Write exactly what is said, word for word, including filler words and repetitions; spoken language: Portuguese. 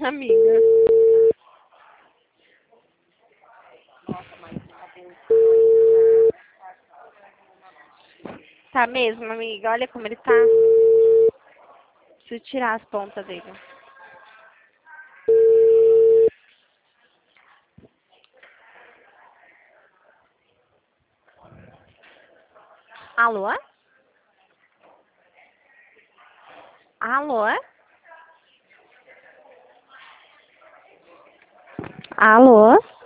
Amiga. Tá mesmo, amiga? Olha como ele tá. Preciso tirar as pontas dele. Alô? Alô? Alô?